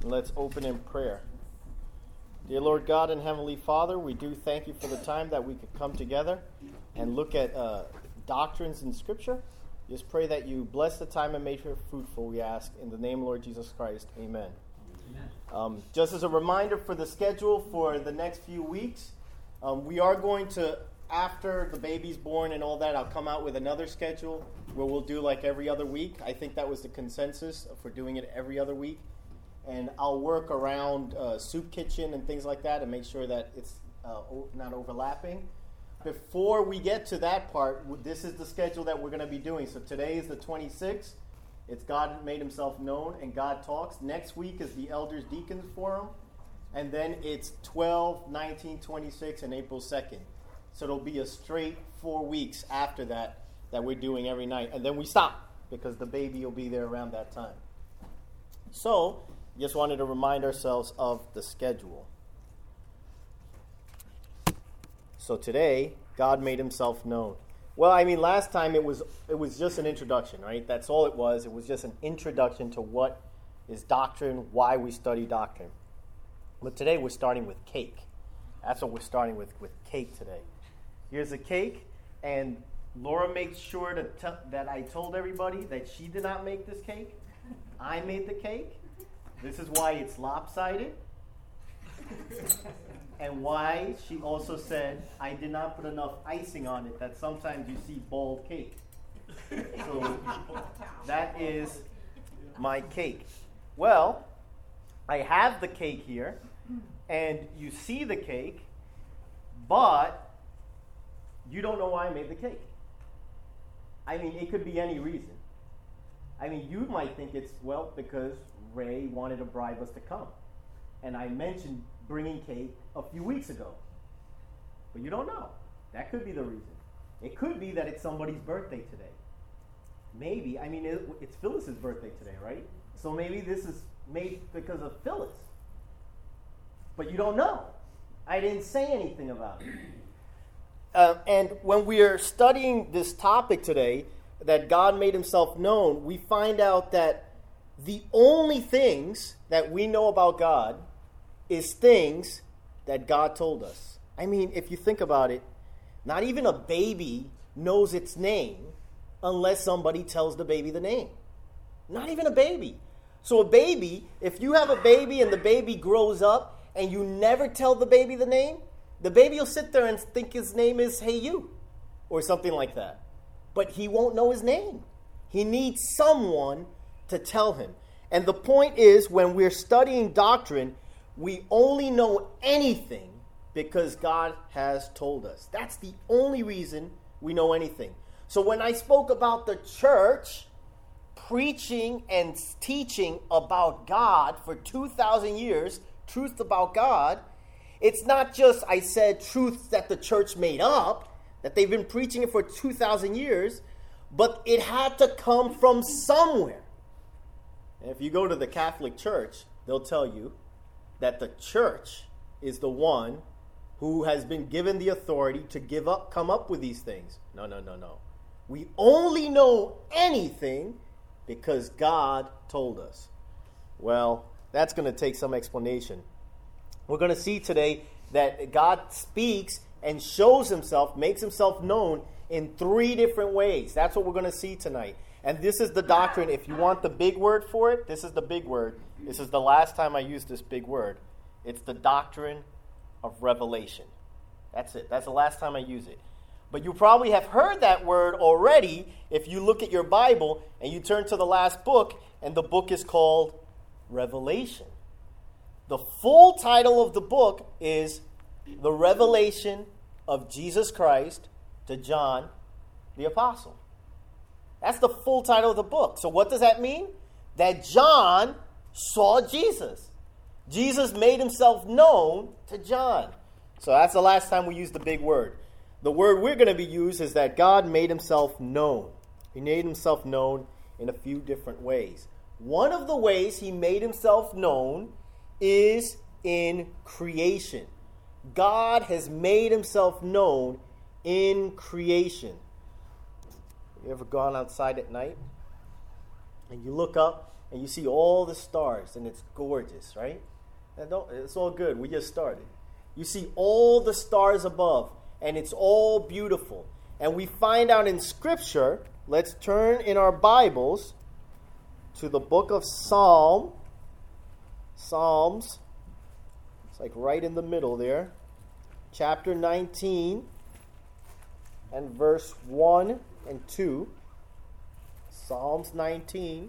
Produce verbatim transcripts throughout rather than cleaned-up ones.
And let's open in prayer. Dear Lord God and Heavenly Father, we do thank you for the time that we could come together and look at uh, doctrines in Scripture. Just pray that you bless the time and make it fruitful, we ask. In the name of Lord Jesus Christ, amen. Amen. Um, just as a reminder for the schedule for the next few weeks, um, we are going to, after the baby's born and all that, I'll come out with another schedule where we'll do like every other week. I think that was the consensus for doing it every other week. And I'll work around uh, soup kitchen and things like that and make sure that it's uh, o- not overlapping. Before we get to that part, this is the schedule that we're going to be doing. So today is the twenty-sixth. It's God Made Himself Known and God Talks. Next week is the Elders Deacons Forum. And then it's twelve, nineteen, twenty-six, and April second. So it'll be a straight four weeks after that that we're doing every night. And then we stop because the baby will be there around that time. So just wanted to remind ourselves of the schedule. So today, God made Himself known. Well, I mean, last time it was it was just an introduction, right? That's all it was. It was just an introduction to what is doctrine, why we study doctrine. But today we're starting with cake. That's what we're starting with, with cake today. Here's a cake, and Laura makes sure to t- that I told everybody that she did not make this cake. I made the cake. This is why it's lopsided. And why she also said, I did not put enough icing on it, that sometimes you see bald cake. So that is my cake. Well, I have the cake here, and you see the cake, but you don't know why I made the cake. I mean, it could be any reason. I mean, you might think it's, well, because Ray wanted to bribe us to come. And I mentioned bringing cake a few weeks ago. But you don't know. That could be the reason. It could be that it's somebody's birthday today. Maybe. I mean, it, it's Phyllis's birthday today, right? So maybe this is made because of Phyllis. But you don't know. I didn't say anything about it. Uh, and when we are studying this topic today, that God made Himself known, we find out that the only things that we know about God is things that God told us. I mean, if you think about it, not even a baby knows its name unless somebody tells the baby the name. Not even a baby. So a baby, if you have a baby and the baby grows up and you never tell the baby the name, the baby will sit there and think his name is Hey You or something like that. But he won't know his name. He needs someone to tell him. And the point is, when we're studying doctrine, we only know anything because God has told us. That's the only reason we know anything. So when I spoke about the church preaching and teaching about God for two thousand years, truth about God, it's not just I said truths that the church made up, that they've been preaching it for two thousand years, but it had to come from somewhere. And if you go to the Catholic Church, they'll tell you that the church is the one who has been given the authority to give up, come up with these things. No, no, no, no. We only know anything because God told us. Well, that's going to take some explanation. We're going to see today that God speaks and shows Himself, makes Himself known in three different ways. That's what we're going to see tonight. And this is the doctrine. If you want the big word for it, this is the big word. This is the last time I used this big word. It's the doctrine of revelation. That's it. That's the last time I use it. But you probably have heard that word already if you look at your Bible and you turn to the last book, and the book is called Revelation. The full title of the book is The Revelation of Jesus Christ to John the Apostle. That's the full title of the book. So what does that mean? That John saw Jesus. Jesus made Himself known to John. So that's the last time we used the big word. The word we're going to be used is that God made Himself known. He made Himself known in a few different ways. One of the ways He made Himself known is in creation. God has made Himself known in creation. You ever gone outside at night and you look up and you see all the stars, and it's gorgeous, right? And don't, it's all good. We just started. You see all the stars above, and it's all beautiful. And we find out in Scripture, let's turn in our Bibles to the book of Psalm. Psalms. It's like right in the middle there. Chapter nineteen and verse one and two. Psalms nineteen,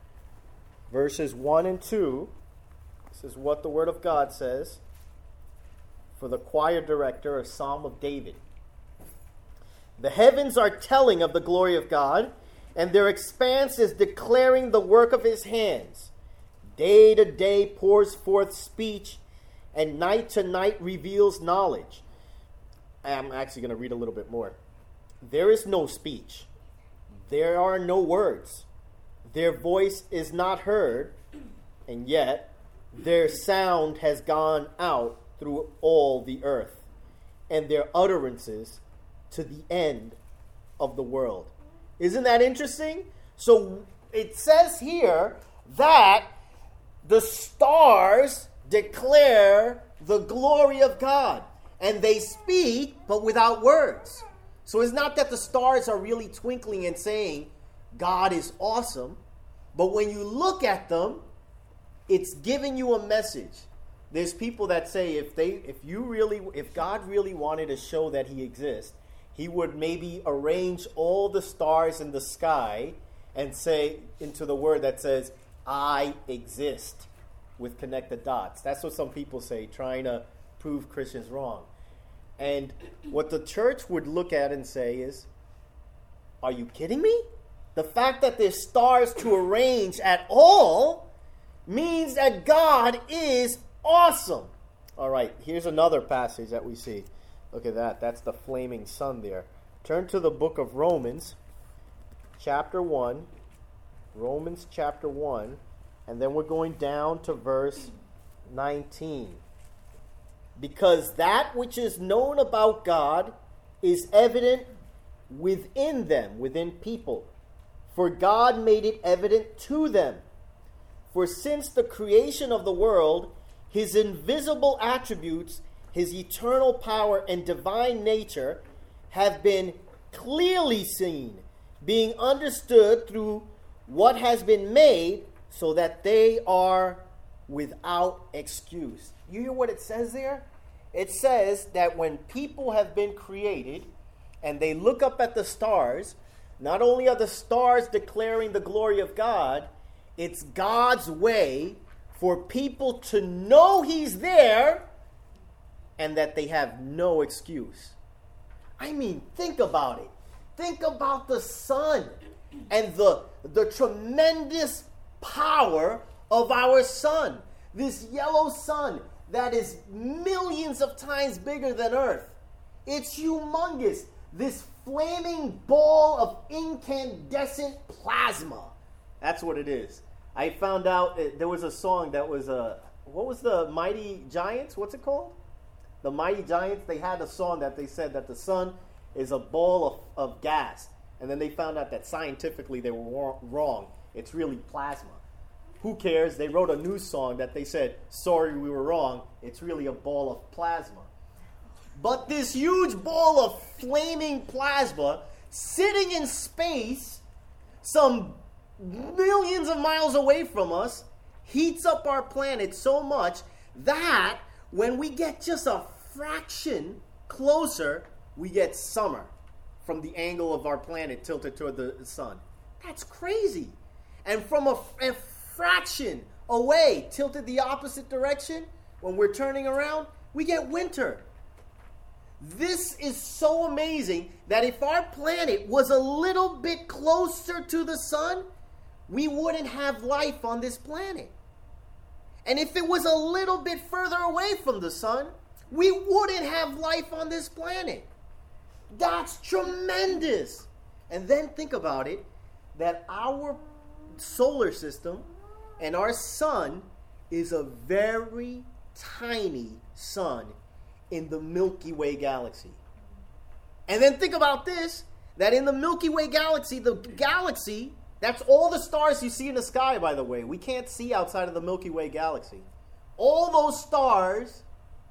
verses one and two. This is what the Word of God says for the choir director, a Psalm of David. The heavens are telling of the glory of God, and their expanse is declaring the work of his hands. Day to day pours forth speech, and night to night reveals knowledge. I'm actually going to read a little bit more. There is no speech. There are no words. Their voice is not heard, and yet their sound has gone out through all the earth, and their utterances to the end of the world. Isn't that interesting? So it says here that the stars declare the glory of God, and they speak, but without words. So it's not that the stars are really twinkling and saying, God is awesome, but when you look at them, it's giving you a message. There's people that say if they, if you really, if God really wanted to show that he exists, he would maybe arrange all the stars in the sky and say into the word that says, I exist, with connected dots. That's what some people say, trying to prove Christians wrong. And what the church would look at and say is, are you kidding me? The fact that there's stars to arrange at all means that God is awesome. All right, here's another passage that we see. Look at that. That's the flaming sun there. Turn to the book of Romans, chapter one. Romans chapter one. And then we're going down to verse nineteen. Because that which is known about God is evident within them, within people. For God made it evident to them. For since the creation of the world, his invisible attributes, his eternal power and divine nature have been clearly seen, being understood through what has been made, so that they are without excuse. You hear what it says there? It says that when people have been created and they look up at the stars, not only are the stars declaring the glory of God, it's God's way for people to know he's there and that they have no excuse. I mean, think about it. Think about the sun and the, the tremendous power of our sun. This yellow sun that is millions of times bigger than Earth. It's humongous. This flaming ball of incandescent plasma. That's what it is. I found out uh, there was a song that was, uh, what was the Mighty Giants? What's it called? The Mighty Giants, they had a song that they said that the sun is a ball of, of gas. And then they found out that scientifically they were wrong. It's really plasma. Who cares? They wrote a new song that they said, sorry, we were wrong. It's really a ball of plasma. But this huge ball of flaming plasma sitting in space, some millions of miles away from us, heats up our planet so much that when we get just a fraction closer, we get summer from the angle of our planet tilted toward the sun. That's crazy. And from a, a fraction away, tilted the opposite direction, when we're turning around, we get winter. This is so amazing that if our planet was a little bit closer to the sun, we wouldn't have life on this planet. And if it was a little bit further away from the sun, we wouldn't have life on this planet. That's tremendous. And then think about it, that our solar system and our sun is a very tiny sun in the Milky Way galaxy. And then think about this, that in the Milky Way galaxy, the galaxy That's all the stars you see in the sky, by the way. We can't see outside of the Milky Way galaxy. All those stars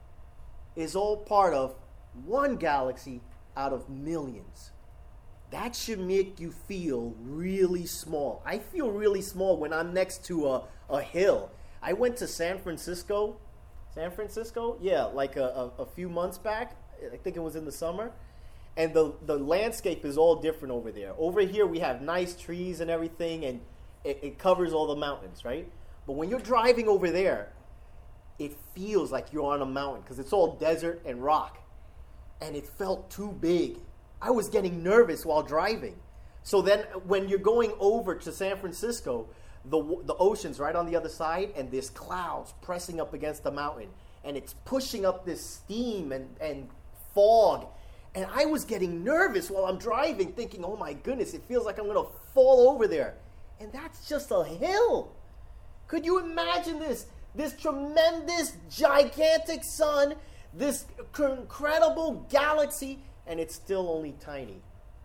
is all part of one galaxy out of millions. That should make you feel really small. I feel really small when I'm next to a, a hill. I went to San Francisco. San Francisco? Yeah, like a, a, a few months back. I think it was in the summer. And the, the landscape is all different over there. Over here we have nice trees and everything, and it, it covers all the mountains, right? But when you're driving over there, it feels like you're on a mountain because it's all desert and rock. And it felt too big. I was getting nervous while driving. So then when you're going over to San Francisco, the the ocean's right on the other side, and there's clouds pressing up against the mountain. And it's pushing up this steam and, and fog. And I was getting nervous while I'm driving, thinking, oh my goodness, it feels like I'm going to fall over there. And that's just a hill. Could you imagine this? This tremendous, gigantic sun, this incredible galaxy, and it's still only tiny.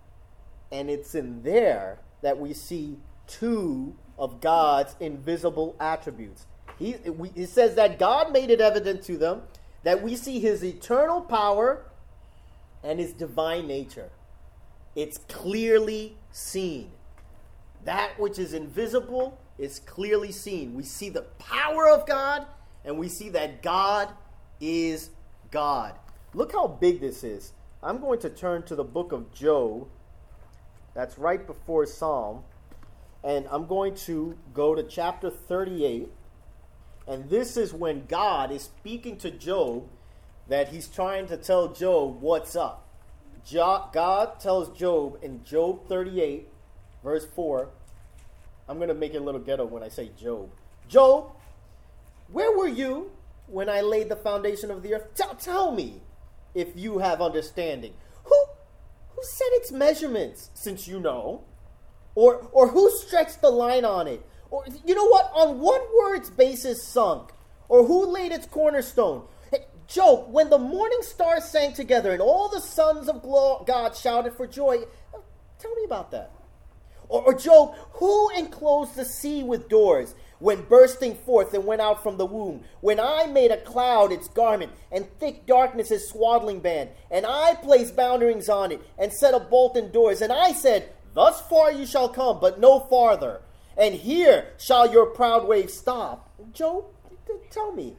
And it's in there that we see two of God's invisible attributes. He, we, it says that God made it evident to them that we see his eternal power and his divine nature. It's clearly seen. That which is invisible is clearly seen. We see the power of God, and we see that God is God. Look how big this is. I'm going to turn to the book of Job. That's right before Psalm. And I'm going to go to chapter thirty-eight. And this is when God is speaking to Job, that he's trying to tell Job what's up. Jo- God tells Job in Job thirty-eight, verse four. I'm going to make it a little ghetto when I say Job. Job, where were you when I laid the foundation of the earth? Tell, tell me if you have understanding. Who, who set its measurements, since you know? Or, or who stretched the line on it? Or, you know what? On what were its bases sunk? Or who laid its cornerstone? Hey, Job, when the morning stars sang together and all the sons of God shouted for joy, tell me about that. Or, or Job, who enclosed the sea with doors when bursting forth and went out from the womb? When I made a cloud its garment and thick darkness its swaddling band, and I placed boundarings on it and set a bolt in doors, and I said, thus far you shall come, but no farther, and here shall your proud waves stop. Job, tell me,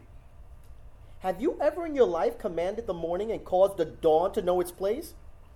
have you ever in your life commanded the morning and caused the dawn to know its place?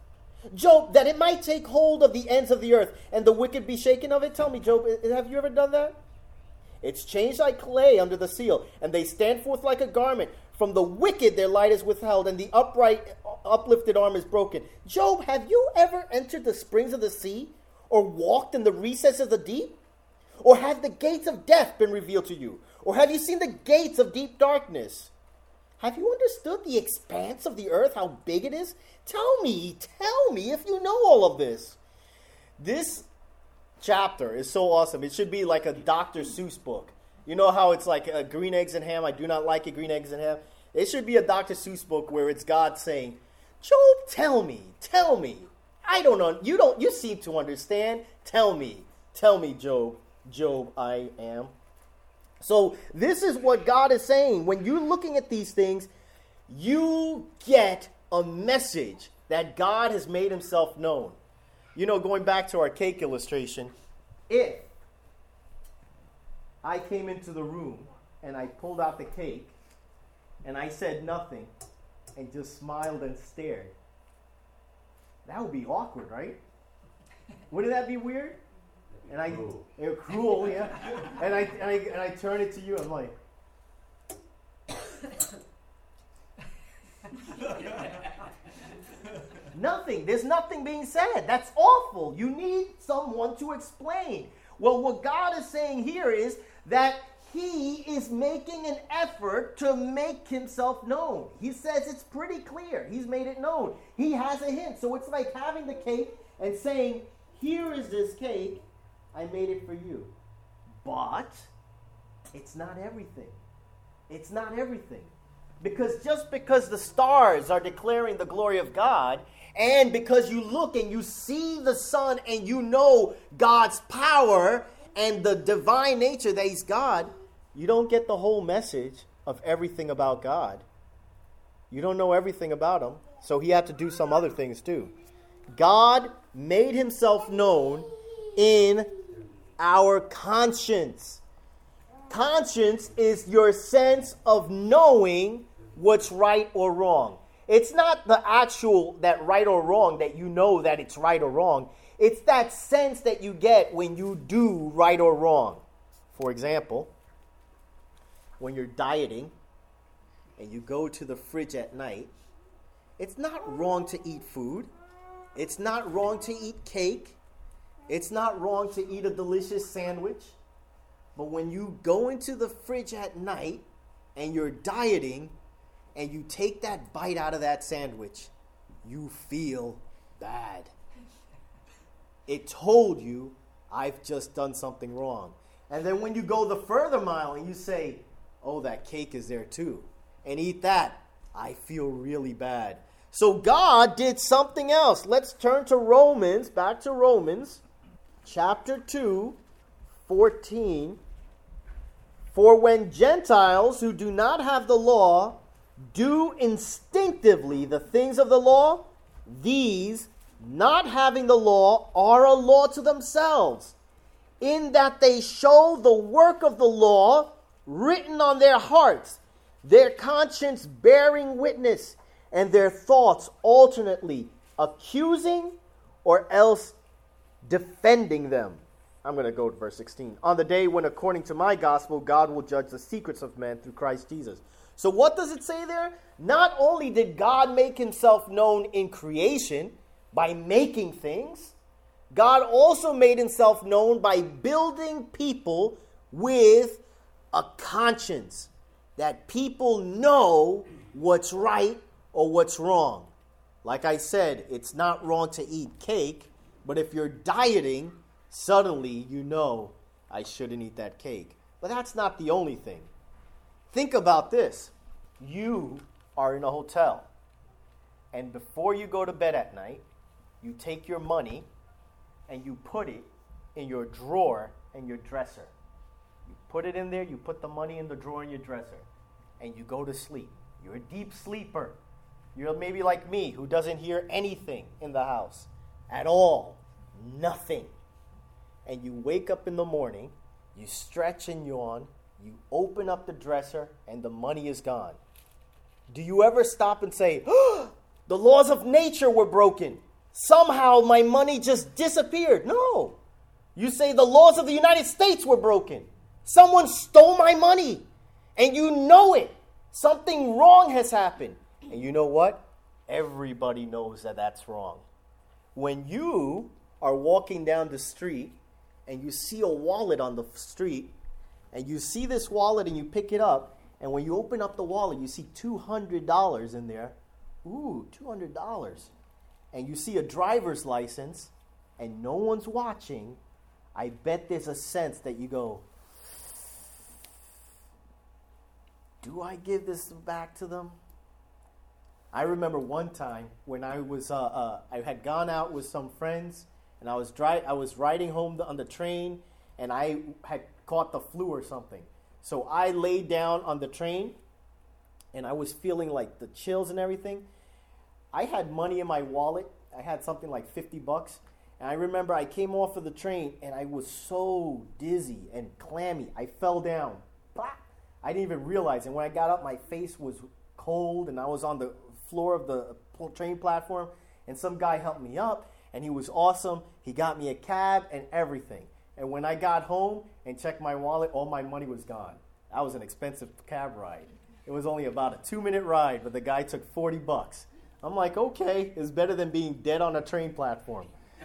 Job, that it might take hold of the ends of the earth and the wicked be shaken of it? Tell me, Job, have you ever done that? It's changed like clay under the seal, and they stand forth like a garment. From the wicked their light is withheld, and the upright uplifted arm is broken. Job, have you ever entered the springs of the sea, or walked in the recesses of the deep? Or have the gates of death been revealed to you? Or have you seen the gates of deep darkness? Have you understood the expanse of the earth, how big it is? Tell me, tell me if you know all of this. This chapter is so awesome. It should be like a Doctor Seuss book. You know how it's like uh, green eggs and ham? I do not like it, green eggs and ham. It should be a Doctor Seuss book where it's God saying, Job, tell me, tell me. I don't know. You don't. You seem to understand. Tell me, tell me, Job. Job, I am. So this is what God is saying. When you're looking at these things, you get a message that God has made himself known. You know, going back to our cake illustration, if I came into the room and I pulled out the cake and I said nothing and just smiled and stared, that would be awkward, right? Wouldn't that be weird? And I, cruel. It, cruel, yeah. And I, and I, and I turn it to you. I'm like, nothing. There's nothing being said. That's awful. You need someone to explain. Well, what God is saying here is that he is making an effort to make himself known. He says it's pretty clear. He's made it known. He has a hint. So it's like having the cake and saying, here is this cake. I made it for you. But it's not everything. It's not everything. Because just because the stars are declaring the glory of God, and because you look and you see the sun and you know God's power and the divine nature that he's God, you don't get the whole message of everything about God. You don't know everything about him, so he had to do some other things too. God made himself known in our conscience. Conscience is your sense of knowing what's right or wrong. It's not the actual, that right or wrong, that you know that it's right or wrong. It's that sense that you get when you do right or wrong. For example, when you're dieting and you go to the fridge at night, it's not wrong to eat food. It's not wrong to eat cake. It's not wrong to eat a delicious sandwich. But when you go into the fridge at night and you're dieting, and you take that bite out of that sandwich, you feel bad. It told you, I've just done something wrong. And then when you go the further mile and you say, oh, that cake is there too, and eat that, I feel really bad. So God did something else. Let's turn to Romans, back to Romans, chapter two, fourteen. For when Gentiles who do not have the law do instinctively the things of the law, these, not having the law, are a law to themselves, in that they show the work of the law written on their hearts, their conscience bearing witness, and their thoughts alternately accusing or else defending them. I'm going to go to verse sixteen. On the day when, according to my gospel, God will judge the secrets of men through Christ Jesus. So what does it say there? Not only did God make himself known in creation by making things, God also made himself known by building people with a conscience, that people know what's right or what's wrong. Like I said, it's not wrong to eat cake, but if you're dieting, suddenly you know I shouldn't eat that cake. But that's not the only thing. Think about this. You are in a hotel, and before you go to bed at night, you take your money and you put it in your drawer in your dresser. You put it in there, you put the money in the drawer in your dresser, and you go to sleep. You're a deep sleeper. You're maybe like me, who doesn't hear anything in the house at all. Nothing. And you wake up in the morning, you stretch and yawn, you open up the dresser, and the money is gone. Do you ever stop and say, oh, the laws of nature were broken? Somehow my money just disappeared. No. You say the laws of the United States were broken. Someone stole my money. And you know it. Something wrong has happened. And you know what? Everybody knows that that's wrong. When you are walking down the street and you see a wallet on the street, and you see this wallet and you pick it up, and when you open up the wallet, you see two hundred dollars in there. Ooh, two hundred dollars. And you see a driver's license, and no one's watching. I bet there's a sense that you go, do I give this back to them? I remember one time when I was, uh, uh, I had gone out with some friends, and I was dri- I was riding home the, on the train, and I had caught the flu or something. So I laid down on the train, and I was feeling like the chills and everything. I had money in my wallet. I had something like fifty bucks. And I remember I came off of the train, and I was so dizzy and clammy. I fell down. Blah! I didn't even realize. And when I got up, my face was cold, and I was on the floor of the train platform. And some guy helped me up, and he was awesome. He got me a cab and everything. And when I got home and checked my wallet, all my money was gone. That was an expensive cab ride. It was only about a two-minute ride, but the guy took forty bucks. I'm like, okay, it's better than being dead on a train platform.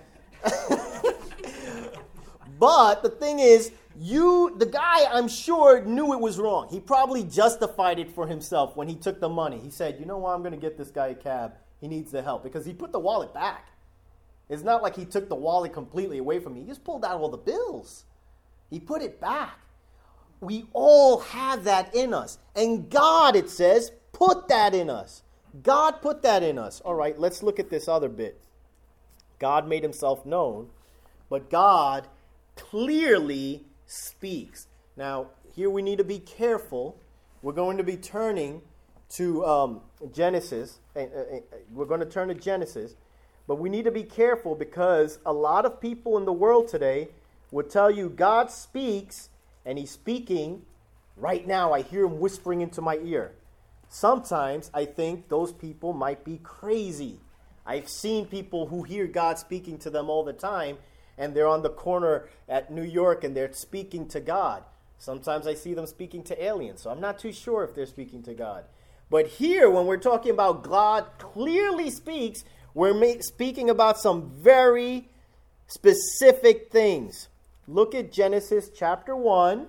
But the thing is, you, the guy, I'm sure, knew it was wrong. He probably justified it for himself when he took the money. He said, you know what, I'm going to get this guy a cab. He needs the help. Because he put the wallet back. It's not like he took the wallet completely away from me. He just pulled out all the bills. He put it back. We all have that in us. And God, it says, put that in us. God put that in us. All right, let's look at this other bit. God made himself known, but God clearly speaks. Now, here we need to be careful. We're going to be turning to um, Genesis. Uh, uh, uh, we're going to turn to Genesis. But we need to be careful because a lot of people in the world today would tell you God speaks and he's speaking right now. I hear him whispering into my ear. Sometimes I think those people might be crazy. I've seen people who hear God speaking to them all the time, and they're on the corner at New York and they're speaking to God. Sometimes I see them speaking to aliens, so I'm not too sure if they're speaking to God. But here, when we're talking about God clearly speaks, we're ma- speaking about some very specific things. Look at Genesis chapter one.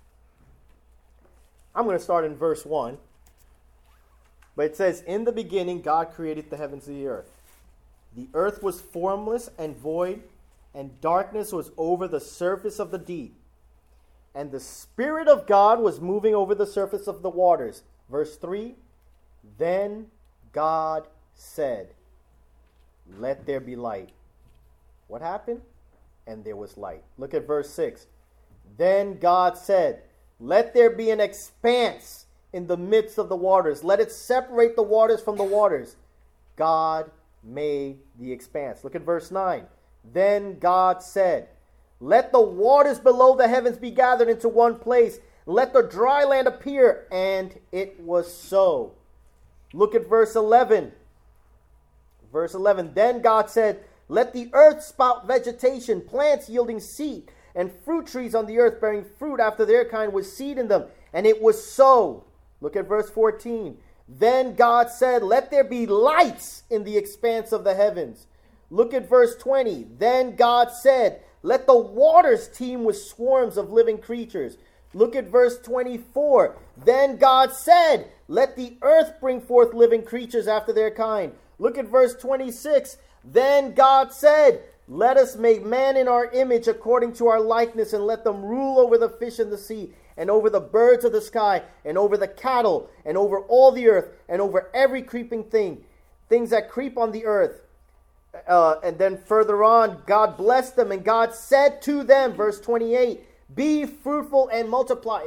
I'm going to start in verse one. But it says, in the beginning, God created the heavens and the earth. The earth was formless and void, and darkness was over the surface of the deep. And the Spirit of God was moving over the surface of the waters. Verse three, then God said, let there be light. What happened? And there was light. Look at verse six. Then God said, let there be an expanse in the midst of the waters. Let it separate the waters from the waters. God made the expanse. Look at verse nine. Then God said, let the waters below the heavens be gathered into one place. Let the dry land appear. And it was so. Look at verse eleven. Verse eleven. Then God said, let the earth spout vegetation, plants yielding seed, and fruit trees on the earth bearing fruit after their kind with seed in them. And it was so. Look at verse fourteen. Then God said, let there be lights in the expanse of the heavens. Look at verse twenty. Then God said, let the waters teem with swarms of living creatures. Look at verse twenty-four. Then God said, let the earth bring forth living creatures after their kind. Look at verse twenty-six. Then God said, let us make man in our image according to our likeness, and let them rule over the fish in the sea, and over the birds of the sky, and over the cattle, and over all the earth, and over every creeping thing, things that creep on the earth. Uh, and then further on, God blessed them, and God said to them, verse twenty-eight, be fruitful and multiply.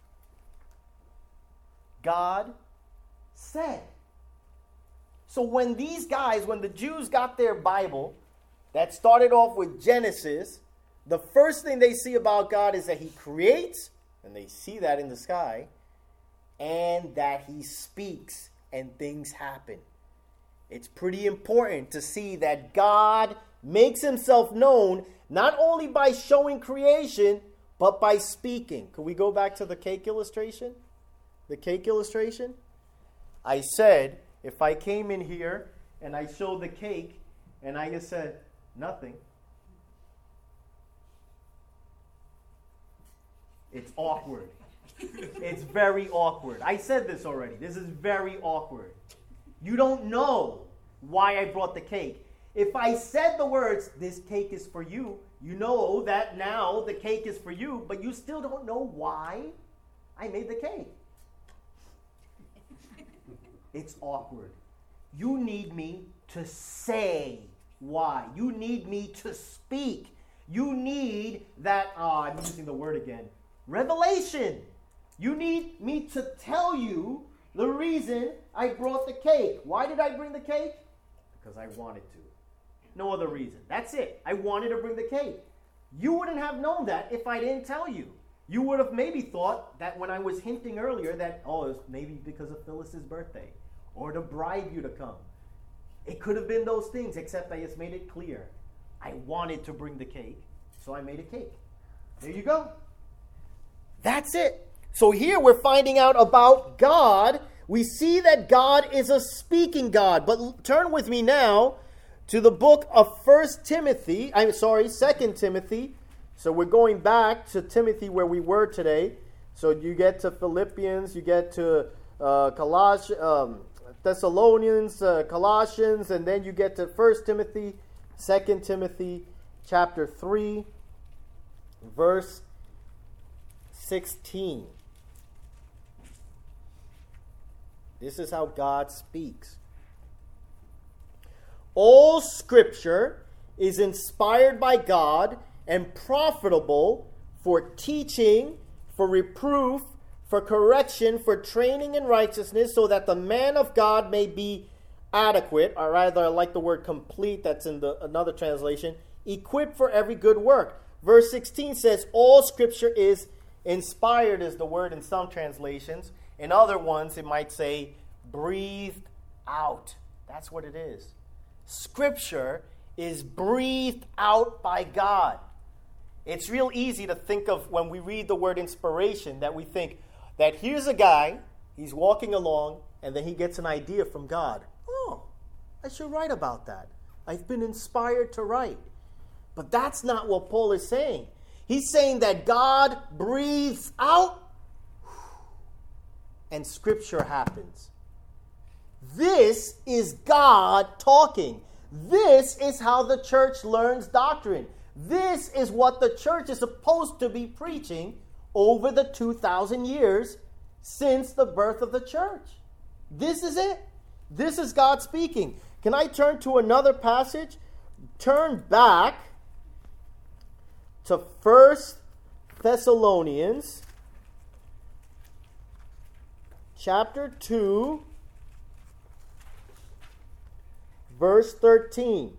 God said. So when these guys, when the Jews got their Bible, that started off with Genesis, the first thing they see about God is that he creates, and they see that in the sky, and that he speaks and things happen. It's pretty important to see that God makes himself known not only by showing creation, but by speaking. Can we go back to the cake illustration? The cake illustration? I said, if I came in here and I showed the cake and I just said, nothing, it's awkward. It's very awkward. I said this already. This is very awkward. You don't know why I brought the cake. If I said the words, this cake is for you, you know that now the cake is for you, but you still don't know why I made the cake. It's awkward. You need me to say why. You need me to speak. You need that, uh, I'm using the word again, revelation. You need me to tell you the reason I brought the cake. Why did I bring the cake? Because I wanted to. No other reason. That's it. I wanted to bring the cake. You wouldn't have known that if I didn't tell you. You would have maybe thought that when I was hinting earlier that, oh, it's maybe because of Phyllis's birthday or to bribe you to come. It could have been those things, except I just made it clear. I wanted to bring the cake, so I made a cake. There you go. That's it. So here we're finding out about God. We see that God is a speaking God. But turn with me now to the book of First Timothy. I'm sorry, Second Timothy. So we're going back to Timothy where we were today. So you get to Philippians, you get to uh, Colossians, um, Thessalonians, uh, Colossians, and then you get to First Timothy, Second Timothy, chapter three, verse sixteen. This is how God speaks. All Scripture is inspired by God and profitable for teaching, for reproof, for correction, for training in righteousness, so that the man of God may be adequate, or rather I like the word complete, that's in the another translation, equipped for every good work. Verse sixteen says, all Scripture is inspired, is the word in some translations. In other ones, it might say breathed out. That's what it is. Scripture is breathed out by God. It's real easy to think of when we read the word inspiration that we think that here's a guy, he's walking along, and then he gets an idea from God. Oh, I should write about that. I've been inspired to write. But that's not what Paul is saying. He's saying that God breathes out and Scripture happens. This is God talking. This is how the church learns doctrine. This is what the church is supposed to be preaching over the two thousand years since the birth of the church. This is it. This is God speaking. Can I turn to another passage? Turn back to First Thessalonians chapter two, verse thirteen.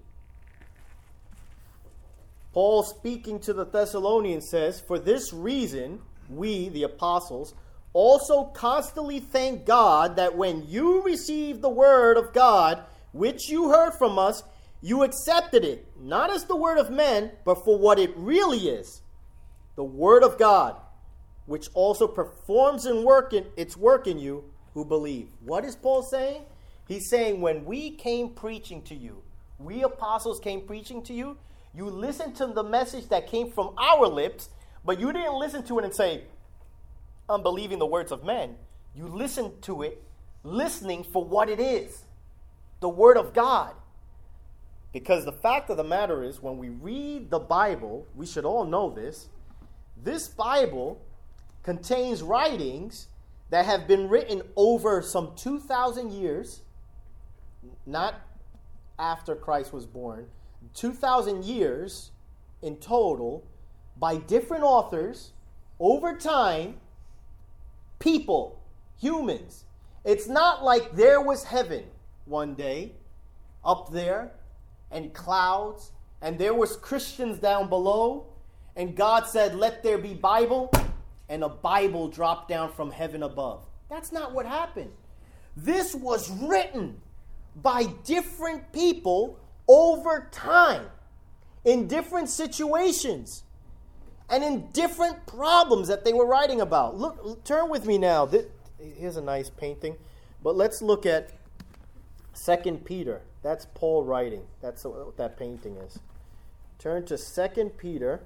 Paul, speaking to the Thessalonians, says, for this reason, we, the apostles, also constantly thank God that when you received the word of God, which you heard from us, you accepted it, not as the word of men, but for what it really is, the word of God, which also performs in work in, its work in you who believe. What is Paul saying? He's saying when we came preaching to you, we apostles came preaching to you, you listened to the message that came from our lips, but you didn't listen to it and say, I'm believing the words of men. You listened to it, listening for what it is, the word of God. Because the fact of the matter is, when we read the Bible, we should all know this, this Bible contains writings that have been written over some two thousand years, not after Christ was born, two thousand years in total, by different authors, over time, people, humans. It's not like there was heaven one day, up there, and clouds, and there was Christians down below, and God said, let there be Bible, and a Bible dropped down from heaven above. That's not what happened. This was written by different people over time, in different situations, and in different problems that they were writing about. Look, turn with me now. This, here's a nice painting, but let's look at Second Peter. That's Paul writing. That's what that painting is. Turn to Second Peter.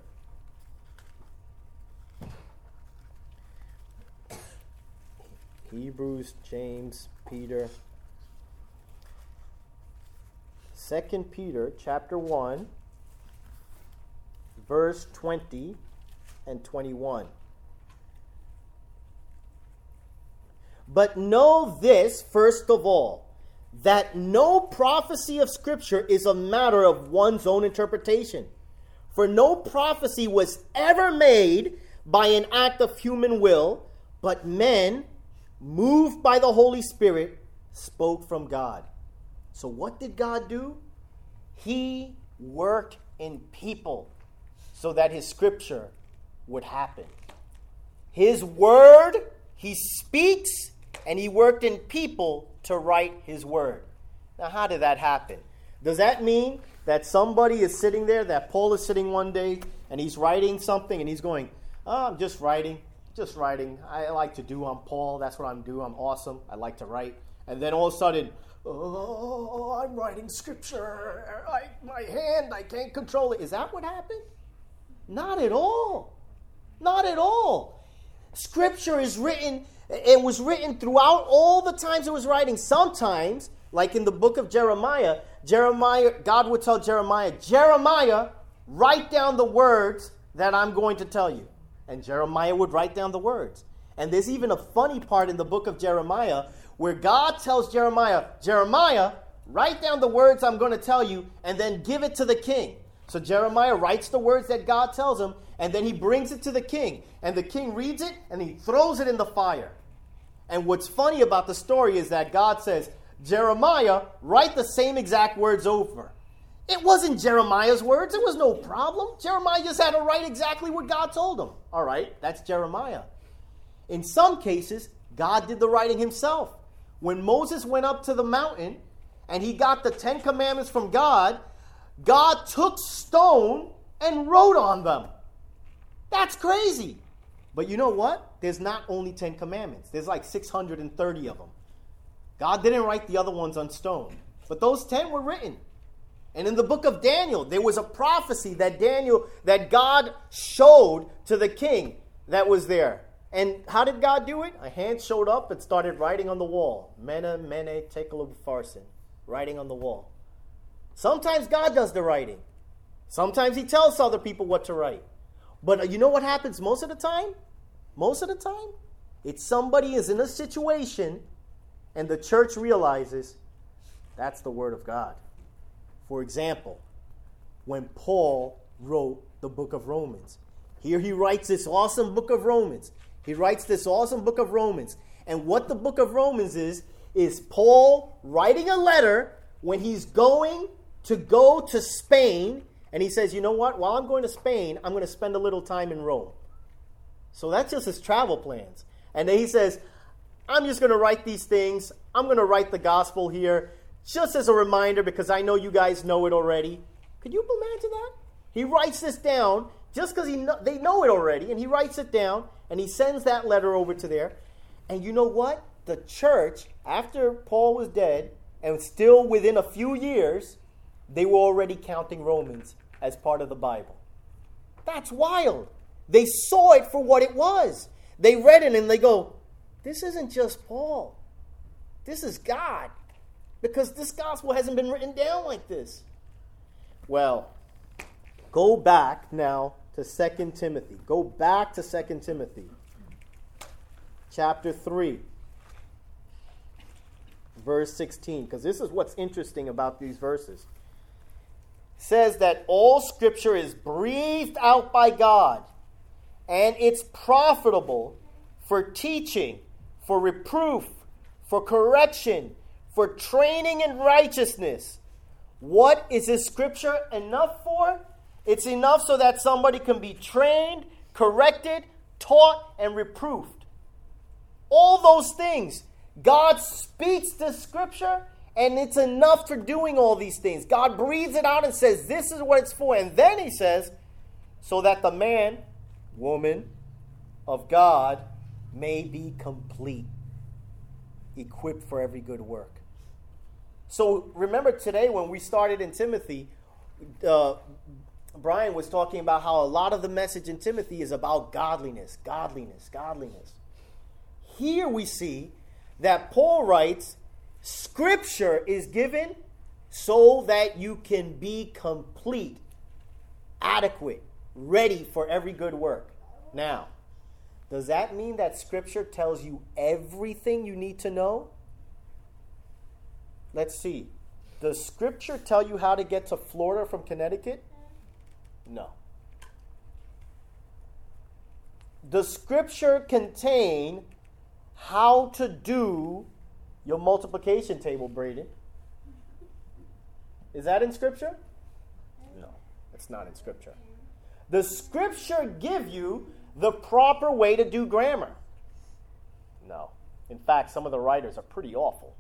Hebrews, James, Peter. Second Peter chapter one, verse twenty and twenty-one. But know this, first of all, that no prophecy of Scripture is a matter of one's own interpretation. For no prophecy was ever made by an act of human will, but men, moved by the Holy Spirit, spoke from God. So what did God do? He worked in people so that his Scripture would happen. His word, he speaks, and he worked in people to write his word. Now, how did that happen? Does that mean that somebody is sitting there, that Paul is sitting one day, and he's writing something, and he's going, oh, I'm just writing, just writing. I like to do, I'm Paul, that's what I'm doing, I'm awesome, I like to write. And then all of a sudden, oh, I'm writing Scripture, I, my hand, I can't control it. Is that what happened? Not at all. Not at all. Scripture is written, it was written throughout all the times it was writing. Sometimes, like in the book of Jeremiah, Jeremiah, God would tell Jeremiah, Jeremiah, write down the words that I'm going to tell you. And Jeremiah would write down the words. And there's even a funny part in the book of Jeremiah where God tells Jeremiah, Jeremiah, write down the words I'm going to tell you and then give it to the king. So Jeremiah writes the words that God tells him, and then he brings it to the king. And the king reads it, and he throws it in the fire. And what's funny about the story is that God says, Jeremiah, write the same exact words over. It wasn't Jeremiah's words. It was no problem. Jeremiah just had to write exactly what God told him. All right, that's Jeremiah. In some cases, God did the writing himself. When Moses went up to the mountain and he got the Ten Commandments from God, God took stone and wrote on them. That's crazy. But you know what? There's not only Ten Commandments. There's like six hundred thirty of them. God didn't write the other ones on stone. But those ten were written. And in the book of Daniel, there was a prophecy that Daniel, that God showed to the king that was there. And how did God do it? A hand showed up and started writing on the wall. Mene, mene, tekel upharsin. Writing on the wall. Sometimes God does the writing. Sometimes he tells other people what to write. But you know what happens most of the time? Most of the time, it's somebody is in a situation and the church realizes that's the word of God. For example, when Paul wrote the book of Romans. Here he writes this awesome book of Romans. He writes this awesome book of Romans. And what the book of Romans is, is Paul writing a letter when he's going to go to Spain. And he says, you know what? While I'm going to Spain, I'm going to spend a little time in Rome. So that's just his travel plans. And then he says, I'm just going to write these things. I'm going to write the gospel here just as a reminder because I know you guys know it already. Could you imagine that? He writes this down just because he know, they know it already. And he writes it down and he sends that letter over to there. And you know what? The church, after Paul was dead and still within a few years, they were already counting Romans as part of the Bible. That's wild. They saw it for what it was. They read it and they go, this isn't just Paul. This is God. Because this gospel hasn't been written down like this. Well, go back now to Second Timothy. Go back to Second Timothy. Chapter three. Verse sixteen. Because this is what's interesting about these verses. It says that all scripture is breathed out by God. And it's profitable for teaching, for reproof, for correction, for training in righteousness. What is this scripture enough for? It's enough so that somebody can be trained, corrected, taught, and reproved. All those things. God speaks this scripture, and it's enough for doing all these things. God breathes it out and says, this is what it's for. And then he says, so that the man, woman of God may be complete, equipped for every good work. So remember today when we started in Timothy, uh, Brian was talking about how a lot of the message in Timothy is about godliness, godliness, godliness. Here we see that Paul writes, Scripture is given so that you can be complete, adequate, ready for every good work. Now, does that mean that Scripture tells you everything you need to know? Let's see. Does Scripture tell you how to get to Florida from Connecticut? No. Does Scripture contain how to do your multiplication table, Braden? Is that in Scripture? No, it's not in Scripture. Does Scripture give you the proper way to do grammar? No. In fact, some of the writers are pretty awful.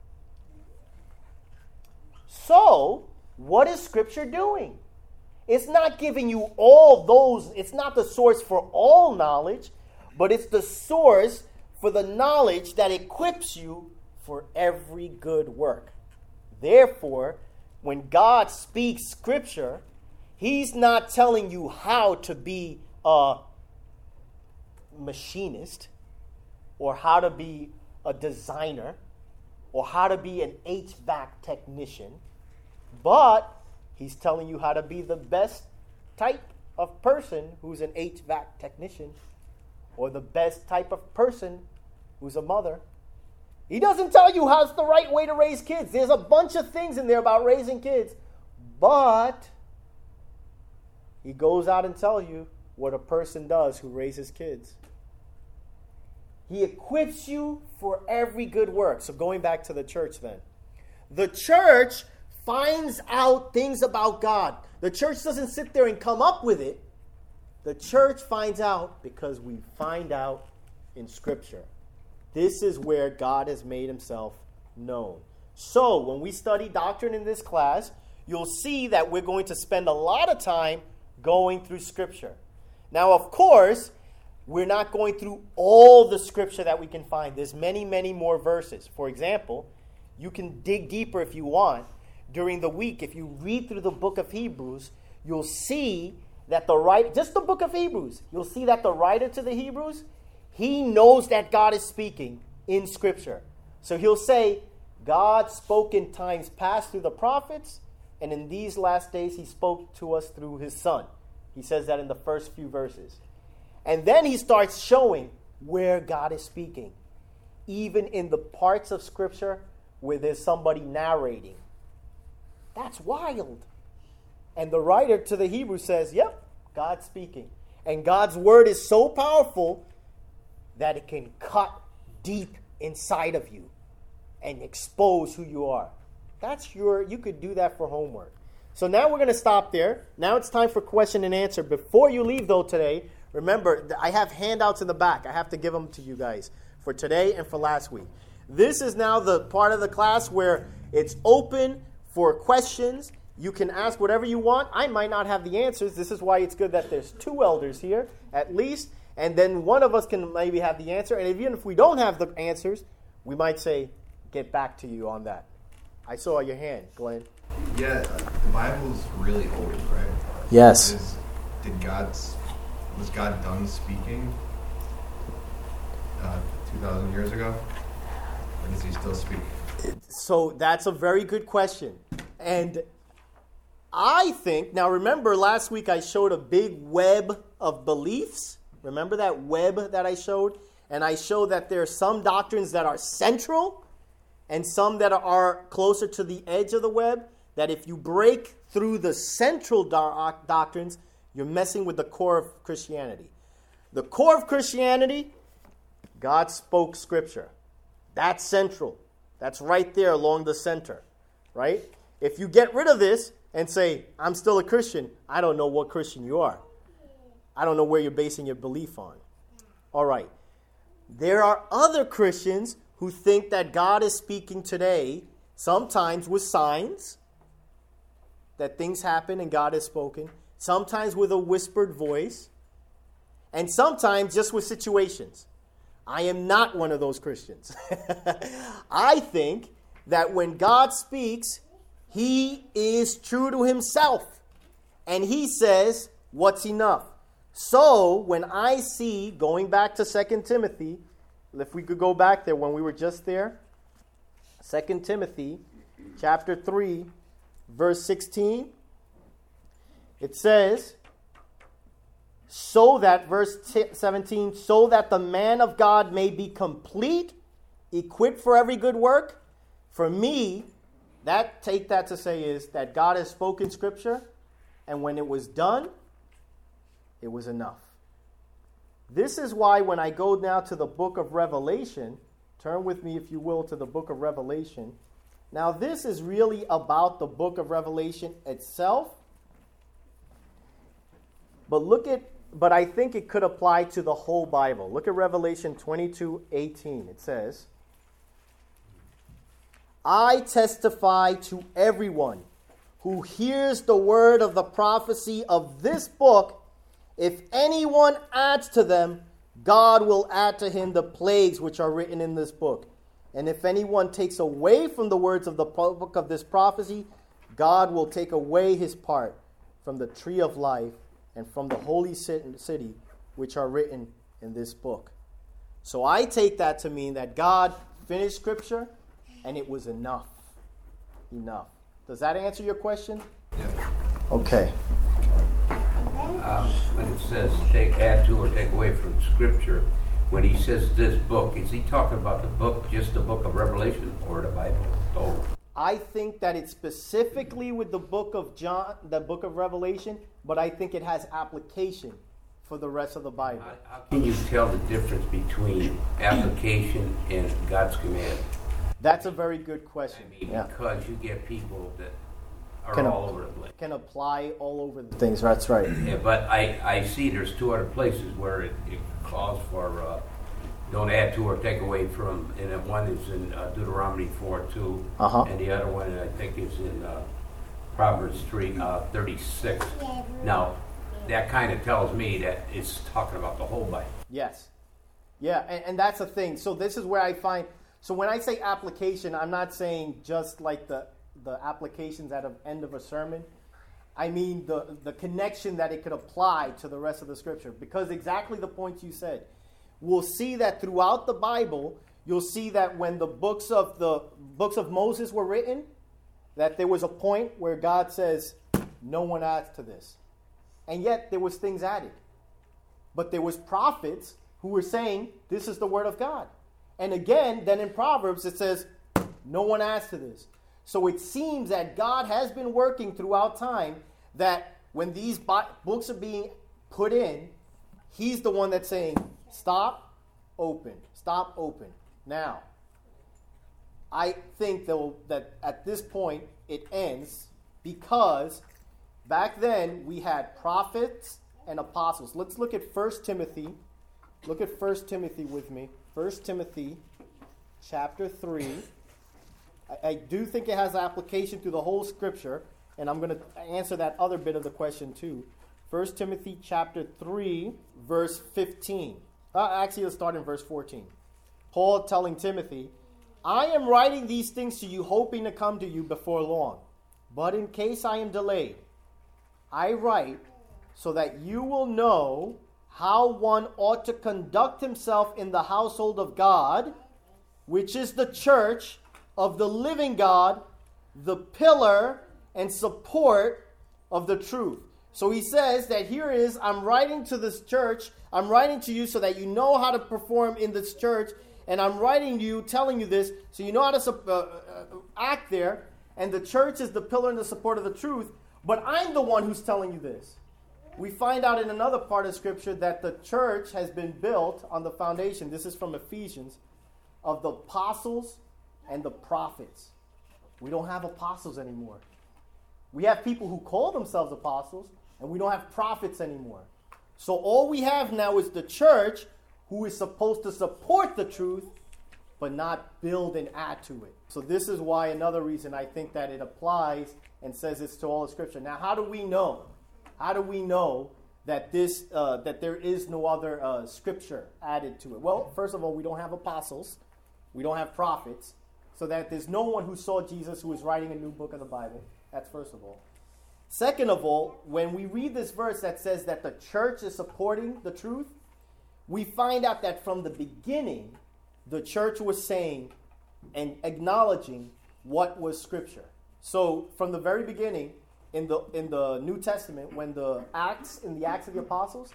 So, what is Scripture doing? It's not giving you all those, it's not the source for all knowledge, but it's the source for the knowledge that equips you for every good work. Therefore, when God speaks Scripture, He's not telling you how to be a machinist or how to be a designer or how to be an H V A C technician, but He's telling you how to be the best type of person who's an H V A C technician or the best type of person who's a mother. He doesn't tell you how's the right way to raise kids. There's a bunch of things in there about raising kids. But he goes out and tells you what a person does who raises kids. He equips you for every good work. So going back to the church then. The church finds out things about God. The church doesn't sit there and come up with it. The church finds out because we find out in Scripture. This is where God has made himself known. So when we study doctrine in this class, you'll see that we're going to spend a lot of time going through Scripture. Now, of course, we're not going through all the Scripture that we can find. There's many, many more verses. For example, you can dig deeper if you want. During the week, if you read through the book of Hebrews, you'll see that the writer, just the book of Hebrews, you'll see that the writer to the Hebrews, he knows that God is speaking in Scripture. So he'll say, God spoke in times past through the prophets, and in these last days he spoke to us through his Son. He says that in the first few verses. And then he starts showing where God is speaking, even in the parts of Scripture where there's somebody narrating. That's wild. And the writer to the Hebrews says, yep, God's speaking. And God's word is so powerful that it can cut deep inside of you and expose who you are. That's your, you could do that for homework. So now we're going to stop there. Now it's time for question and answer. Before you leave, though, today, remember, I have handouts in the back. I have to give them to you guys for today and for last week. This is now the part of the class where it's open for questions. You can ask whatever you want. I might not have the answers. This is why it's good that there's two elders here, at least. And then one of us can maybe have the answer. And even if we don't have the answers, we might say, get back to you on that. I saw your hand, Glenn. Yeah, the Bible's really old, right? Yes. Is, did God's, was God done speaking uh, two thousand years ago? Or does he still speak? So that's a very good question. And I think, now remember last week I showed a big web of beliefs. Remember that web that I showed? And I showed that there are some doctrines that are central and some that are closer to the edge of the web. That if you break through the central do- doctrines, you're messing with the core of Christianity. The core of Christianity, God spoke Scripture. That's central. That's right there along the center, right? If you get rid of this and say, I'm still a Christian, I don't know what Christian you are. I don't know where you're basing your belief on. All right. There are other Christians who think that God is speaking today, sometimes with signs, that things happen and God has spoken, sometimes with a whispered voice, and sometimes just with situations. I am not one of those Christians. I think that when God speaks, he is true to himself. And he says, what's enough? So when I see, going back to Second Timothy, if we could go back there when we were just there, Second Timothy chapter three, verse sixteen, it says, so that, verse seventeen, so that the man of God may be complete, equipped for every good work. For me, that take that to say is that God has spoken Scripture, and when it was done, it was enough. This is why when I go now to the book of Revelation, turn with me, if you will, to the book of Revelation. Now, this is really about the book of Revelation itself. But look at, but I think it could apply to the whole Bible. Look at Revelation twenty-two eighteen. It says, I testify to everyone who hears the word of the prophecy of this book. If anyone adds to them, God will add to him the plagues which are written in this book. And if anyone takes away from the words of the book of this prophecy, God will take away his part from the tree of life and from the holy city which are written in this book. So I take that to mean that God finished Scripture and it was enough. Enough. Does that answer your question? Yeah. Okay. Um, when it says take add to or take away from Scripture, when he says this book, is he talking about the book, just the book of Revelation, or the Bible? Oh. I think that it's specifically with the book of John, the book of Revelation, but I think it has application for the rest of the Bible. How, how can you tell the difference between application and God's command? That's a very good question. I mean, yeah. because you get people that are Can all ap- over the place. Can apply all over the things. That's right. Yeah, but I, I see there's two other places where it, it calls for uh, don't add to or take away from, and then one is in uh, Deuteronomy four two, uh-huh. and the other one I think is in uh, Proverbs three uh, thirty-six. Now, that kind of tells me that it's talking about the whole Bible. Yes. Yeah, and, and that's the thing. So this is where I find, so when I say application, I'm not saying just like the, the applications at the end of a sermon. I mean the, the connection that it could apply to the rest of the scripture. Because exactly the points you said. We'll see that throughout the Bible, you'll see that when the books of the books of Moses were written, that there was a point where God says, no one adds to this. And yet there was things added. But there was prophets who were saying, this is the word of God. And again, then in Proverbs it says, no one adds to this. So it seems that God has been working throughout time that when these books are being put in, he's the one that's saying, stop, open, stop, open. Now, I think though that at this point it ends because back then we had prophets and apostles. Let's look at First Timothy. Look at First Timothy with me. First Timothy chapter three. I, I do think it has application to the whole scripture, and I'm going to answer that other bit of the question too. First Timothy chapter three, verse fifteen. Uh, actually, let's start in verse fourteen. Paul telling Timothy, I am writing these things to you, hoping to come to you before long. But in case I am delayed, I write so that you will know how one ought to conduct himself in the household of God, which is the church of the living God, the pillar and support of the truth. So he says that here is, I'm writing to this church, I'm writing to you so that you know how to perform in this church, and I'm writing to you, telling you this, so you know how to uh, uh, act there, and the church is the pillar and the support of the truth, but I'm the one who's telling you this. We find out in another part of Scripture that the church has been built on the foundation, this is from Ephesians, of the apostles and the prophets. We don't have apostles anymore. We have people who call themselves apostles, and we don't have prophets anymore. So all we have now is the church who is supposed to support the truth, but not build and add to it. So this is why another reason I think that it applies and says it's to all of Scripture. Now, how do we know? How do we know that this uh, that there is no other uh, Scripture added to it? Well, first of all, we don't have apostles. We don't have prophets. So that there's no one who saw Jesus who is writing a new book of the Bible. That's first of all. Second of all, when we read this verse that says that the church is supporting the truth, we find out that from the beginning, the church was saying and acknowledging what was Scripture. So from the very beginning, in the in the New Testament, when the Acts, in the Acts of the Apostles,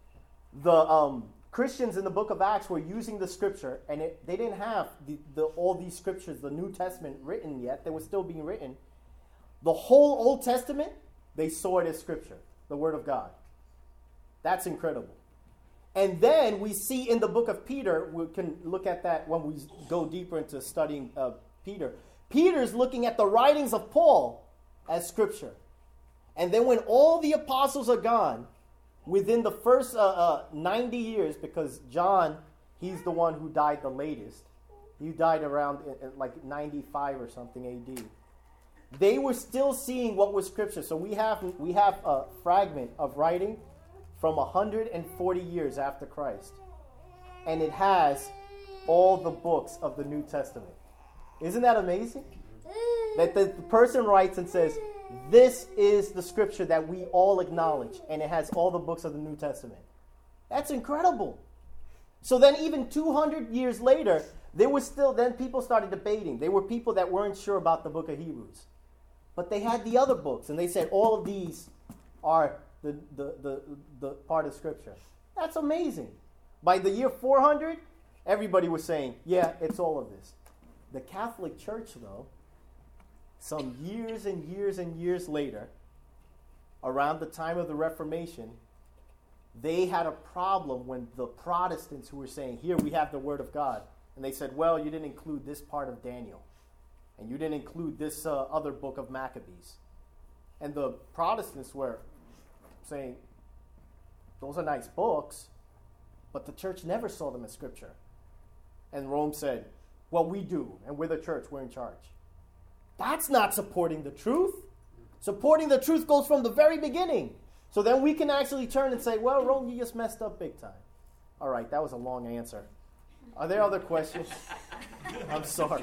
the um, Christians in the book of Acts were using the Scripture, and it, they didn't have the, the, all these Scriptures, the New Testament, written yet. They were still being written. The whole Old Testament, they saw it as Scripture, the Word of God. That's incredible. And then we see in the book of Peter, we can look at that when we go deeper into studying uh, Peter. Peter's looking at the writings of Paul as Scripture. And then when all the apostles are gone, within the first uh, uh, ninety years, because John, he's the one who died the latest. He died around uh, like ninety-five or something A D. They were still seeing what was Scripture. So we have we have a fragment of writing from one hundred forty years after Christ. And it has all the books of the New Testament. Isn't that amazing? That the, the person writes and says, this is the Scripture that we all acknowledge, and it has all the books of the New Testament. That's incredible. So then even two hundred years later, there was still, then people started debating. There were people that weren't sure about the book of Hebrews. But they had the other books, and they said all of these are the, the, the, the part of Scripture. That's amazing. By the year four hundred, everybody was saying, yeah, it's all of this. The Catholic Church, though, some years and years and years later, around the time of the Reformation, they had a problem when the Protestants who were saying, here we have the Word of God. And they said, well, you didn't include this part of Daniel. And you didn't include this uh, other book of Maccabees. And the Protestants were saying, those are nice books, but the church never saw them as scripture. And Rome said, well, we do, and we're the church, we're in charge. That's not supporting the truth. Supporting the truth goes from the very beginning. So then we can actually turn and say, well, Rome, you just messed up big time. All right, that was a long answer. Are there other questions? I'm sorry.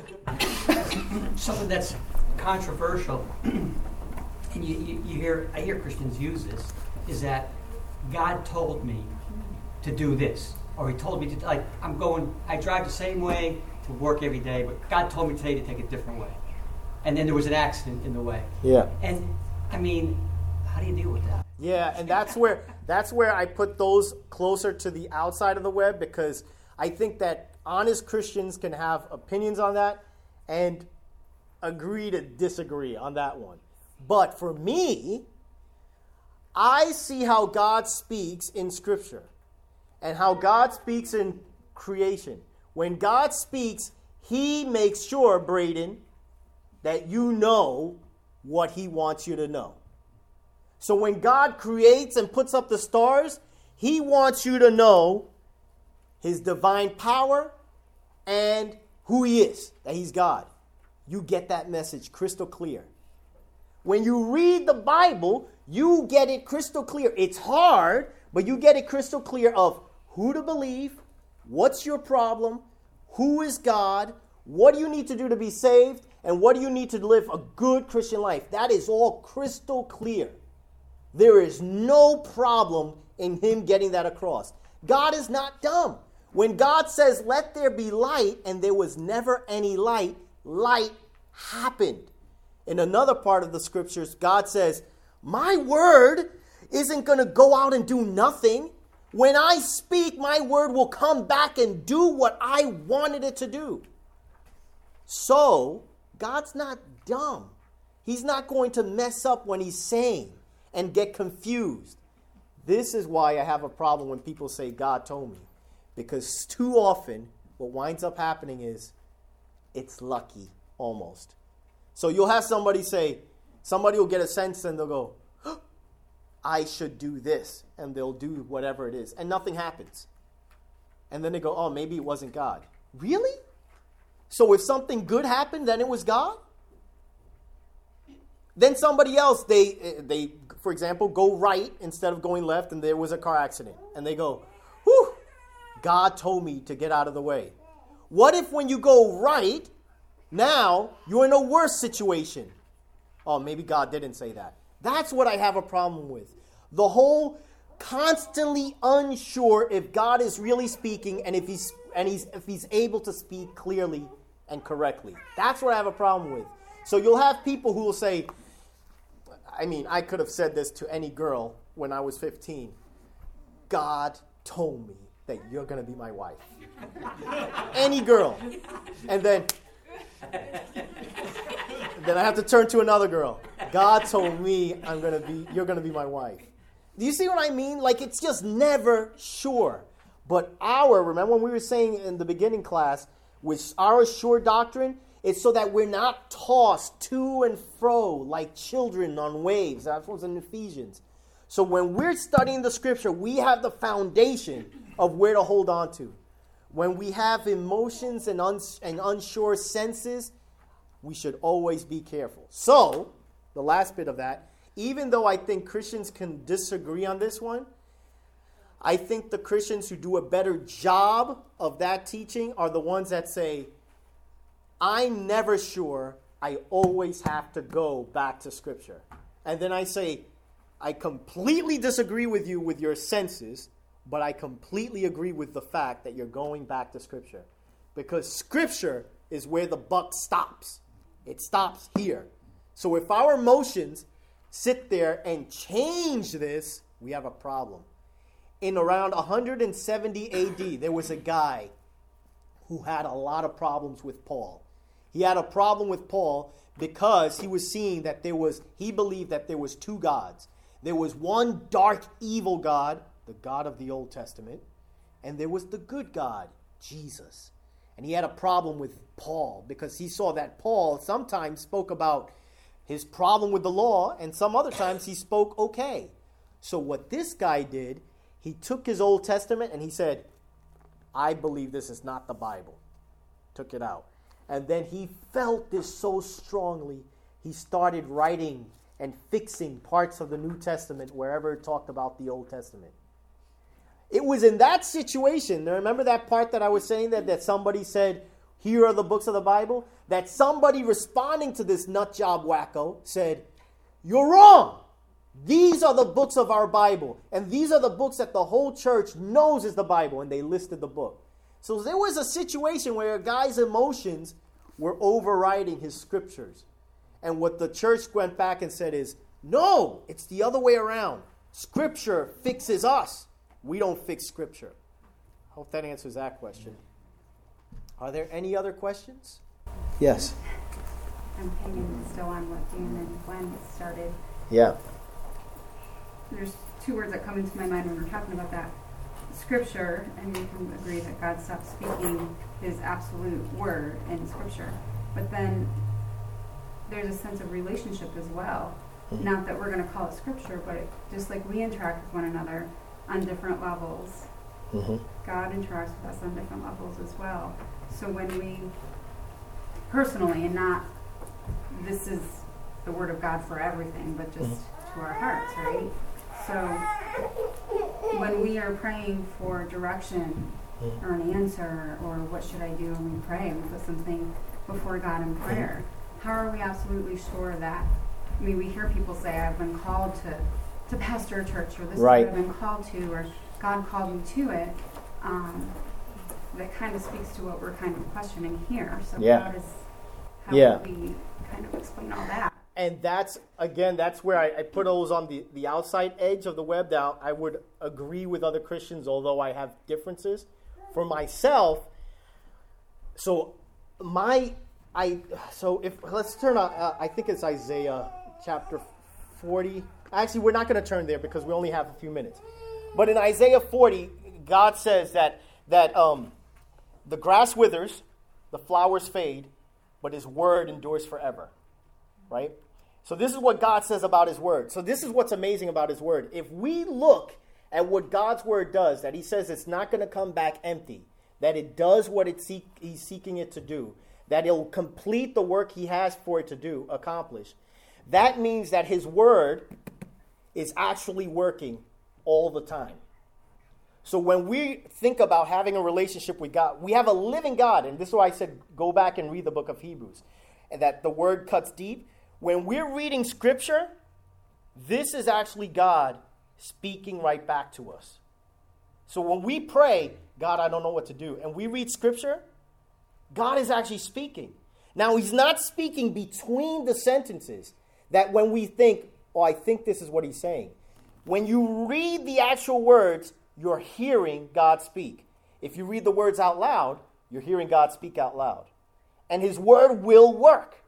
Something that's controversial, and you, you, you hear, I hear Christians use this, is that God told me to do this, or He told me to, like, I'm going, I drive the same way to work every day, but God told me today to take a different way. And then there was an accident in the way. Yeah. And, I mean, how do you deal with that? Yeah, and that's where that's where I put those closer to the outside of the web, because I think that honest Christians can have opinions on that and agree to disagree on that one. But for me, I see how God speaks in Scripture and how God speaks in creation. When God speaks, He makes sure, Braden, that you know what He wants you to know. So when God creates and puts up the stars, He wants you to know His divine power and who He is, that He's God. You get that message crystal clear. When you read the Bible, you get it crystal clear. It's hard, but you get it crystal clear of who to believe, what's your problem, who is God, what do you need to do to be saved, and what do you need to live a good Christian life. That is all crystal clear. There is no problem in Him getting that across. God is not dumb. When God says, let there be light, and there was never any light, light happened. In another part of the scriptures, God says, my word isn't going to go out and do nothing. When I speak, my word will come back and do what I wanted it to do. So, God's not dumb. He's not going to mess up when He's saying and get confused. This is why I have a problem when people say, God told me. Because too often, what winds up happening is, it's lucky, almost. So you'll have somebody say, somebody will get a sense and they'll go, oh, I should do this. And they'll do whatever it is. And nothing happens. And then they go, oh, maybe it wasn't God. Really? So if something good happened, then it was God? Then somebody else, they, they, for example, go right instead of going left, and there was a car accident. And they go, whew, God told me to get out of the way. What if when you go right, now you're in a worse situation? Oh, maybe God didn't say that. That's what I have a problem with. The whole constantly unsure if God is really speaking and if he's and he's if he's able to speak clearly and correctly. That's what I have a problem with. So you'll have people who will say, I mean, I could have said this to any girl when I was fifteen. God told me that you're going to be my wife. Any girl. And then, then I have to turn to another girl. God told me I'm going to be, you're going to be my wife. Do you see what I mean? Like, it's just never sure. But our, remember when we were saying in the beginning class, with our sure doctrine, it's so that we're not tossed to and fro like children on waves. That's what's in Ephesians. So when we're studying the scripture, we have the foundation of where to hold on to. When we have emotions and, uns- and unsure senses, we should always be careful. So, the last bit of that, even though I think Christians can disagree on this one, I think the Christians who do a better job of that teaching are the ones that say, I'm never sure, I always have to go back to Scripture. And then I say, I completely disagree with you with your senses, but I completely agree with the fact that you're going back to Scripture. Because Scripture is where the buck stops. It stops here. So if our emotions sit there and change this, we have a problem. in around one seventy A D, there was a guy who had a lot of problems with Paul. He had a problem with Paul because he was seeing that there was, he believed that there was two gods. There was one dark, evil God, the God of the Old Testament, and there was the good God, Jesus. And he had a problem with Paul because he saw that Paul sometimes spoke about his problem with the law, and some other times he spoke okay. So what this guy did, he took his Old Testament and he said, I believe this is not the Bible. Took it out. And then he felt this so strongly, he started writing and fixing parts of the New Testament wherever it talked about the Old Testament. It was in that situation, remember that part that I was saying that, that somebody said, here are the books of the Bible? That somebody responding to this nut job wacko said, you're wrong. These are the books of our Bible. And these are the books that the whole church knows is the Bible. And they listed the book. So there was a situation where a guy's emotions were overriding his scriptures. And what the church went back and said is, no, it's the other way around. Scripture fixes us. We don't fix Scripture. Hope that answers that question. Are there any other questions? Yes. I'm hanging still on what Dan and Glenn started. Yeah. There's two words that come into my mind when we're talking about that. Scripture, and we can agree that God stopped speaking his absolute word in Scripture. But then there's a sense of relationship as well. Mm-hmm. Not that we're going to call it Scripture, but it, just like we interact with one another on different levels, mm-hmm. God interacts with us on different levels as well. So when we, personally, and not this is the word of God for everything, but just mm-hmm. to our hearts, right? So when we are praying for direction mm-hmm. or an answer, or what should I do when we pray, and we put something before God in prayer, mm-hmm. how are we absolutely sure that, I mean, we hear people say, I've been called to, to pastor a church, or this right. is what I've been called to, or God called me to it. Um, that kind of speaks to what we're kind of questioning here. So yeah. how does, how yeah. do we kind of explain all that? And that's, again, that's where I, I put those on the, the outside edge of the web. Now, I would agree with other Christians, although I have differences. For myself, so my, I, so if, let's turn on, uh, I think it's Isaiah chapter forty. Actually, we're not going to turn there because we only have a few minutes. But in Isaiah forty, God says that, that um, the grass withers, the flowers fade, but his word endures forever. Right? So this is what God says about his word. So this is what's amazing about his word. If we look at what God's word does, that he says it's not going to come back empty, that it does what it seek, he's seeking it to do, that it'll complete the work he has for it to do, accomplish, that means that his word is actually working all the time. So when we think about having a relationship with God, we have a living God, and this is why I said go back and read the book of Hebrews, and that the word cuts deep. When we're reading Scripture, this is actually God speaking right back to us. So when we pray, God, I don't know what to do, and we read Scripture, God is actually speaking. Now, he's not speaking between the sentences that when we think, oh, I think this is what he's saying. When you read the actual words, you're hearing God speak. If you read the words out loud, you're hearing God speak out loud. And his word will work.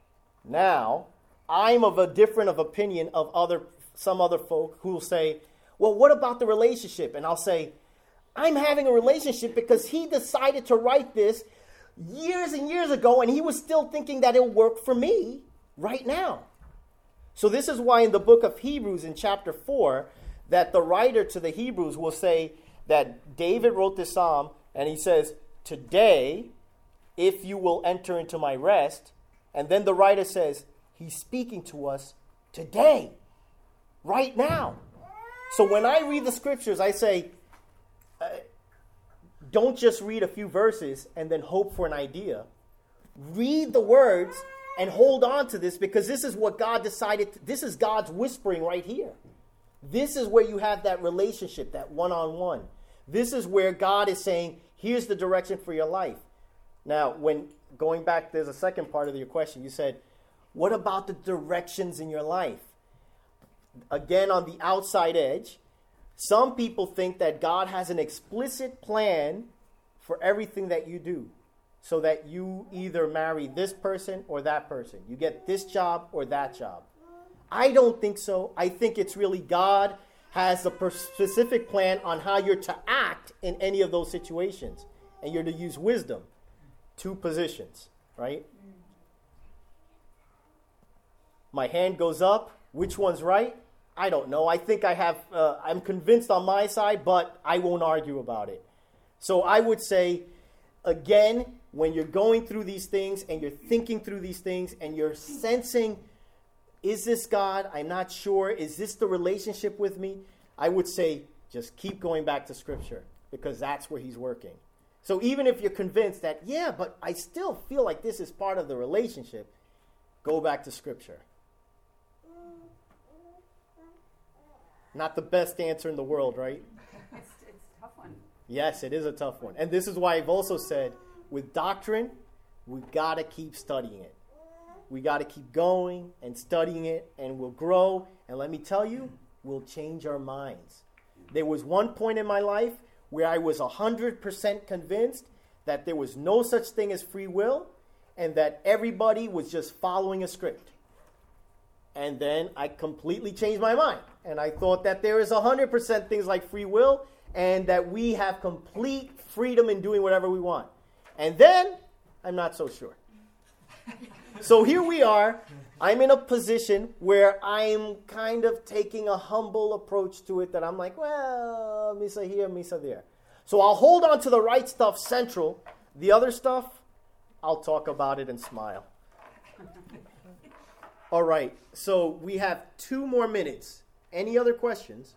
Now, I'm of a different of opinion of other some other folk who will say, well, what about the relationship? And I'll say, I'm having a relationship because he decided to write this years and years ago, and he was still thinking that it'll work for me right now. So this is why in the book of Hebrews in chapter four, that the writer to the Hebrews will say that David wrote this psalm, and he says, today, if you will enter into my rest. And then the writer says, he's speaking to us today, right now. So when I read the scriptures, I say, uh, don't just read a few verses and then hope for an idea. Read the words and hold on to this, because this is what God decided. To, this is God's whispering right here. This is where you have that relationship, that one-on-one. This is where God is saying, here's the direction for your life. Now, when going back, there's a second part of your question. You said, what about the directions in your life? Again, on the outside edge, Some people think that God has an explicit plan for everything that you do, so that you either marry this person or that person. You get this job or that job. I don't think so. I think it's really God has a per- specific plan on how you're to act in any of those situations. And you're to use wisdom. Two positions, right? My hand goes up. Which one's right? I don't know. I think I have, uh, I'm convinced on my side, but I won't argue about it. So I would say, again, when you're going through these things and you're thinking through these things and you're sensing, is this God? I'm not sure. Is this the relationship with me? I would say, just keep going back to Scripture, because that's where he's working. So even if you're convinced that, yeah, but I still feel like this is part of the relationship, go back to Scripture. Not the best answer in the world, right? It's, it's a tough one. Yes, it is a tough one. And this is why I've also said, with doctrine, we've got to keep studying it. We got to keep going and studying it, and we'll grow. And let me tell you, we'll change our minds. There was one point in my life where I was one hundred percent convinced that there was no such thing as free will, and that everybody was just following a script. And then I completely changed my mind. And I thought that there is one hundred percent things like free will, and that we have complete freedom in doing whatever we want. And then, I'm not so sure. So here we are. I'm in a position where I'm kind of taking a humble approach to it, that I'm like, well, misa here, misa there. So I'll hold on to the right stuff central. The other stuff, I'll talk about it and smile. All right, so we have two more minutes. Any other questions?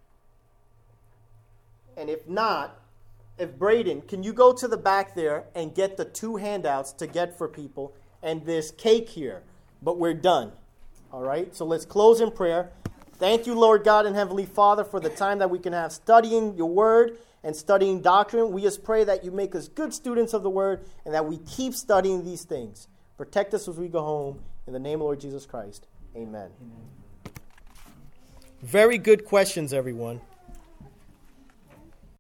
And if not, if Braden, can you go to the back there and get the two handouts to get for people? And there's cake here, but we're done. All right, so let's close in prayer. Thank you, Lord God and Heavenly Father, for the time that we can have studying your word and studying doctrine. We just pray that you make us good students of the word and that we keep studying these things. Protect us as we go home. In the name of Lord Jesus Christ, amen. Amen. Very good questions, everyone.